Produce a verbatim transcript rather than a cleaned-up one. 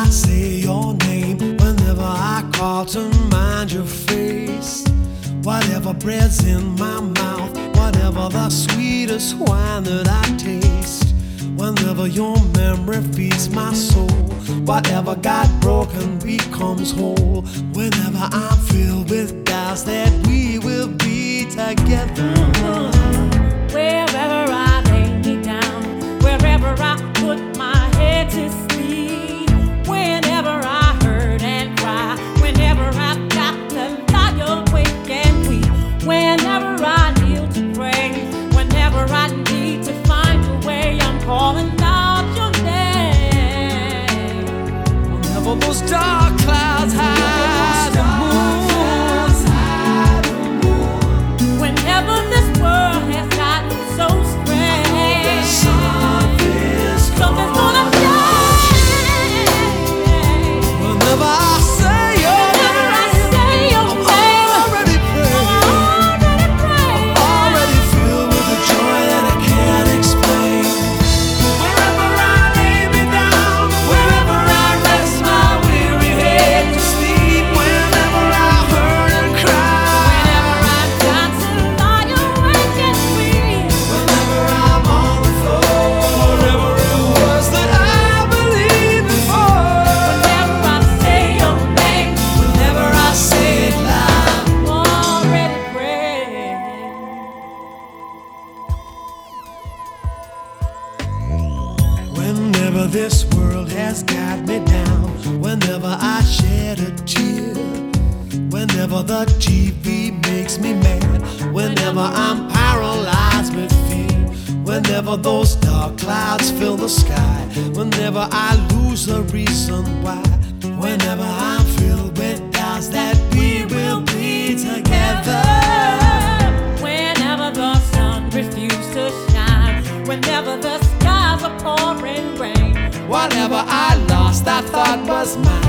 I say your name, whenever I call to mind your face, whatever bread's in my mouth, whatever the sweetest wine that I taste, whenever your memory feeds my soul, whatever got broken becomes whole, whenever I'm filled with doubts that we will be together. Wherever I lay me down, wherever I put my head to sleep, whenever I hurt and cry, whenever I've got to lie awake and weep, whenever I kneel to pray, whenever I need to find a way, I'm calling out your name. Whenever those dark clouds hide the moon, whenever this world has gotten so strange, something's gonna change. Whenever I say your Whenever I name, say your I'm name, already praying, I'm already praying. already filled with a joy that I can't explain. Wherever I lay me down, wherever I rest my weary head to sleep, whenever I hurt and cry, Whenever I've got to lie awake and weep, whenever I'm on the floor, whatever it was that I believed before, whenever I say your name, whenever I say it loud. I'm already praying. Whenever this world has got me down, whenever I shed a tear, whenever the T V makes me mad, whenever I'm paralyzed with fear, whenever those dark clouds fill the sky, whenever I lose the reason why, whenever I'm filled with doubts that we will be together. Whenever the sun refuses to shine, whenever the skies are pouring rain, Whatever I lost, I thought was mine.